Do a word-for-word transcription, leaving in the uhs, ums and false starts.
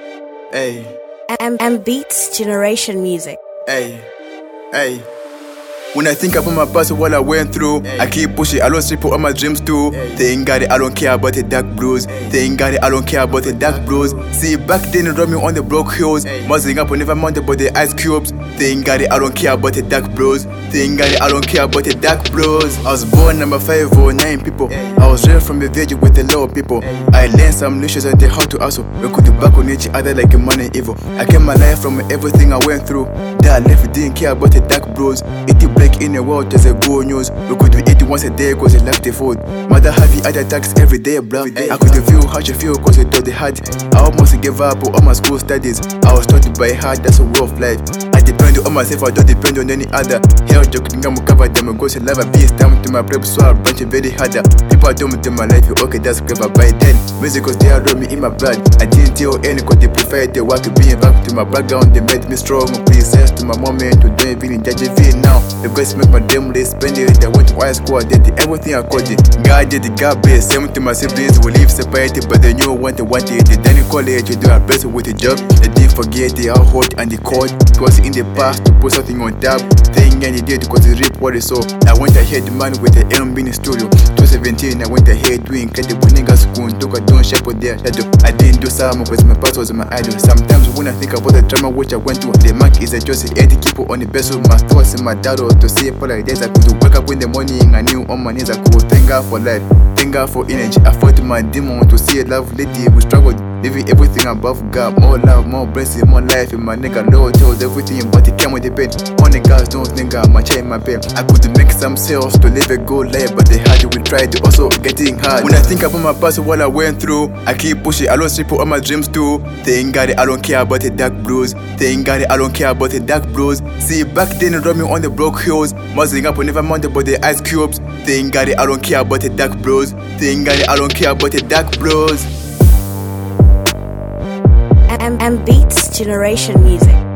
Hey, M, M Beats Generation Music. hey, hey. When I think about my past and what I went through, hey. I keep pushing, I don't sleep on my dreams too. Hey. They ain't got it, I don't care about the dark blues. Hey. They ain't got it, I don't care about the dark blues. See, back then they run me on the broke hills, hey. Muzzling up on never mounted by the ice cubes. They ain't got it, I don't care about the dark blues. They ain't got it, I don't care about the dark blues. I was born number five oh nine people. Hey. I was raised from a village with the lower people. Hey. I learned some lessons and they how to hustle. We could do back on each other like a man and evil. I came my life from everything I went through. That I left, didn't care about the dark blues. It break in the world, there's a good news. We could do it once a day cause they left the food. Mother heavy other attacks every day, bro. I could feel how you feel cause you thought they had. I almost gave up on all my school studies. I was taught by heart, that's a way of life. I depend on myself, I don't depend on any other. Hell joking, I'm cover them and go to live a beast down to my prep, so I branch it very harder. People don't do my life, okay, that's clever. By then, music was there around me in my blood. I didn't tell any cause they prefer they work being back to my background. They made me strong, please sense to my moment to do even in J J V now. The best make my damn day spend it. I went to high school, I did everything I could. God did the God best, same to my siblings, we live separated, but they knew what they wanted. They didn't college, you do our best with the job. They didn't forget they are hot and the cold. It was in the past to put something on top. Thing and they did because they reap what they saw. I went ahead, man, with the M in the studio. twenty seventeen, I went ahead doing incredible niggas school. Took a don't shape with their shadow. I didn't do some because my past was my idol. Sometimes when I think about the drama which I went through, the mark is a just eighty people on the best of my thoughts in my dad to see for like days. I could wake up in the morning, I knew on my knees I could thank God for life, thank God for energy. I fought my demon to see a love lady who struggled, living everything above God. More love, more blessing, more life in my nigga. Lord told everything, but it came with the pain. On the guys don't think I'm my chain, my pain. I could make some sales to live a good life, but they had it, we tried to also getting hard. When I think about my past and what I went through, I keep pushing, I don't sleep on my dreams too. They ain't got it, I don't care about the dark blues. They ain't got it, I don't care about the dark blues. See, back then they run me on the broke hills, muzzling up on never mounted by the ice cubes. They ain't got it, I don't care about the dark blues. They ain't got it, I don't care about the dark blues. M, M Beats Generation Music.